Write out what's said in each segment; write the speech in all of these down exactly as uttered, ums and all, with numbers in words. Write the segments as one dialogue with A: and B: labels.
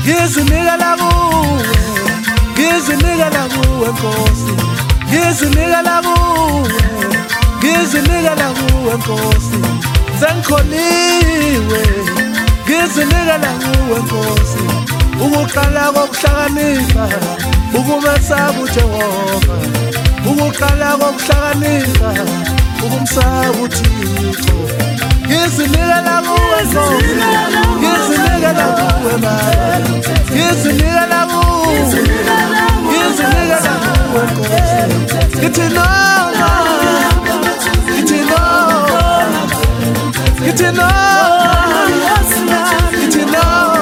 A: ngizinikela kuwe, ngizinikela kuwe Nkosi, ngizinikela kuwe, ngizinikela kuwe Nkosi, sengikholiwe, ngizinikela kuwe Nkosi, ukuqala kokuhlakanipha, ukumesaba uJehova, ukuqala kokuhlakanipha, ukumsaba uThixo, ngizinikela kuwe Nkosi, ngizinikela kuwe Baba, ngizinikela kuwe, ngizinikela kuwe Nkosi, ngithi noma, ngithi noma, ngithi noma, ngithi noma,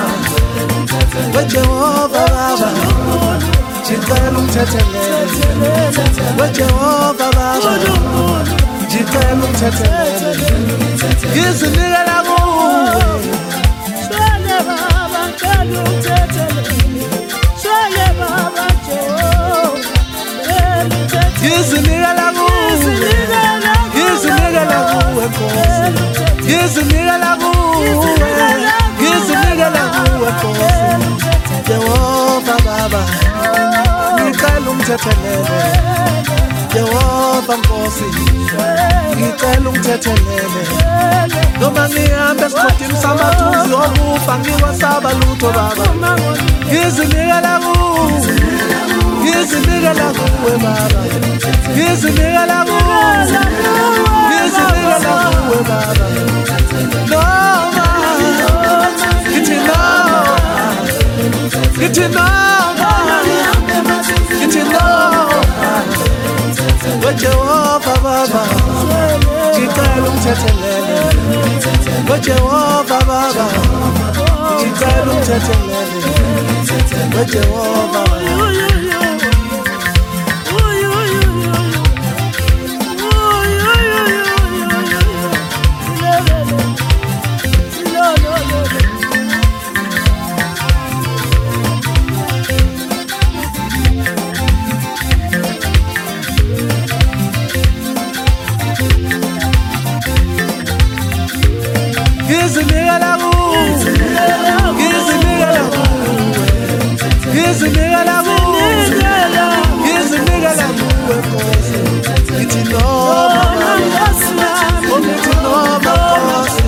A: weJehova Baba, ngicela ungithethelele, weJehova Baba, ngicela ungithethelele, ngizinikela kuwe, shwele Baba, ngicela ungithethelele, shwele Baba Jehova, ngizinikela kuwe, ngizinikela kuwe Nkosi, ngizinikela kuwe, ngizinikela kuwe Nkosi, Jehova Baba, ngicela ungithethelele, Jehova Nkosi, ngicela ungithethelele, noma ngihamba esigodini samathunzi okufa ngikwasaba lutho Baba, ngizinikela kuwe, ngizinikela kuwe Baba, ngizinikela kuwe, ngizinikela kuwe Baba, noma ngithi noma, ngithi noma, ngithi noma, weJehova Baba, ngicela ungithethelele, weJehova Baba, ngicela ungithethelele, weJehova Baba. Ngizinikela kuwe, ngizinikela kuwe, ngizinikela kuwe, ngizinikela kuwe Nkosi, ngithi noma, ngithi noma Nkosi,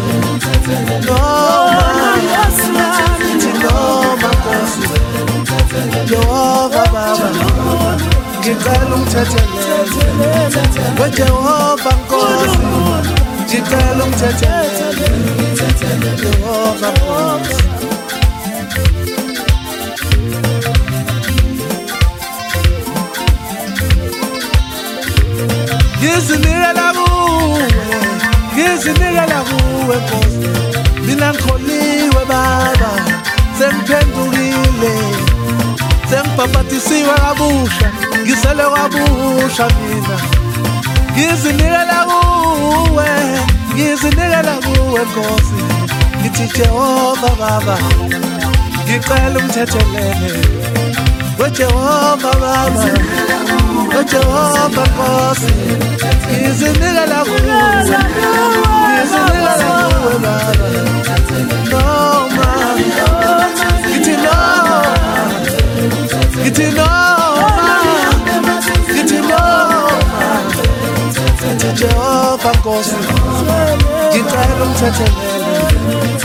A: noma, ngithi noma Nkosi, Jehova Baba, ngicela ungithethelele, weJehova Nkosi, ngicela ungithethelele, Jehova Nkosi. Ngizinikela kuwe, ngizinikela kuwe Nkosi, mina ngikholiwe Baba, sengiphendukile, sengibhabhatisiwe kabusha, ngisele kabusha mina, ngizinikela kuwe, ngizinikela kuwe Nkosi, ngithi Jehova Baba, ngicela ungithethelele, weJehova Baba, weJehova Nkosi, ngizinikela kuwe, ngizinikela kuwe Baba, noma, ngithi noma, ngithi noma, ngithi noma, ngithi Jehova Nkosi, ngicela ungithethelele,